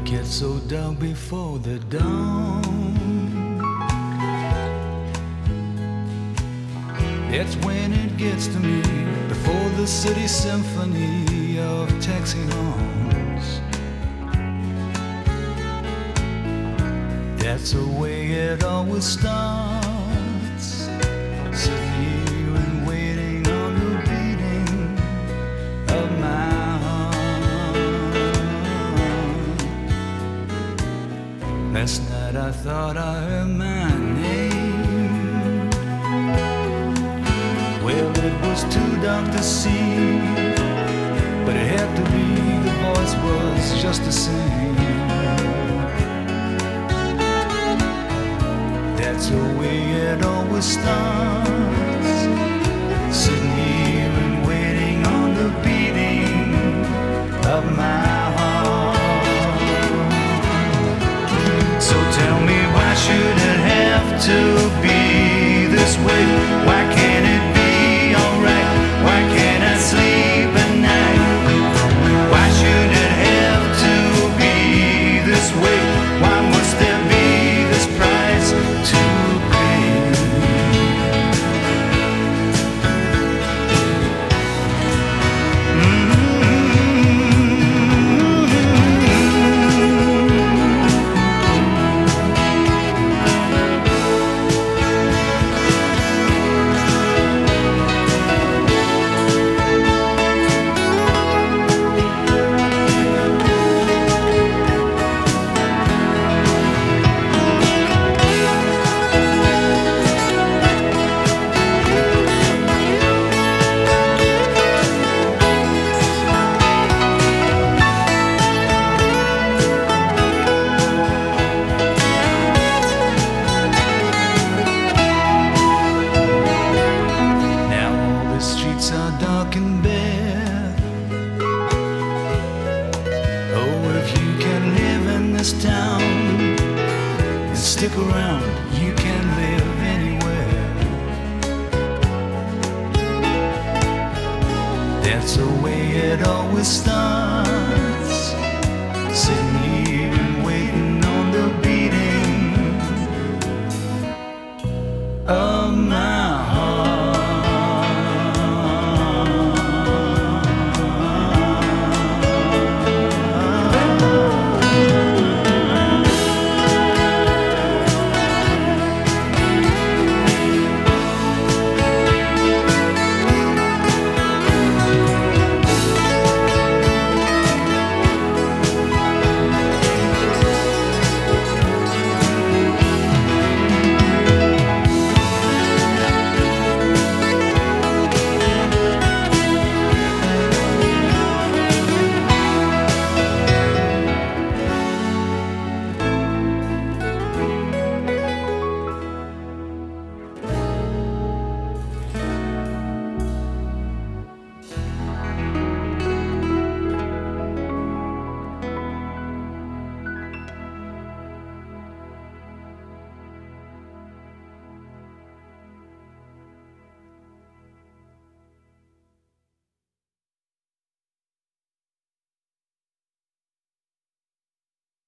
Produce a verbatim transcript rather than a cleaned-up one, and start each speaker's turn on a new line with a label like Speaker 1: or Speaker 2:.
Speaker 1: Gets so dark before the dawn. That's when it gets to me, before the city symphony of taxi horns. That's the way it always starts, sitting here and waiting on the beating of my last night I thought I heard my name. Well, it was too dark to see, but it had to be, the voice was just the same. That's the way it always starts, sitting here and waiting on the beating of my So tell me, why should it have to be this way? Why can't it be alright? Why can't I sleep at night? Why should it have to be this way? Why must there be this price to pay? Mm-hmm. Town and stick around, you can live anywhere. That's the way it always starts.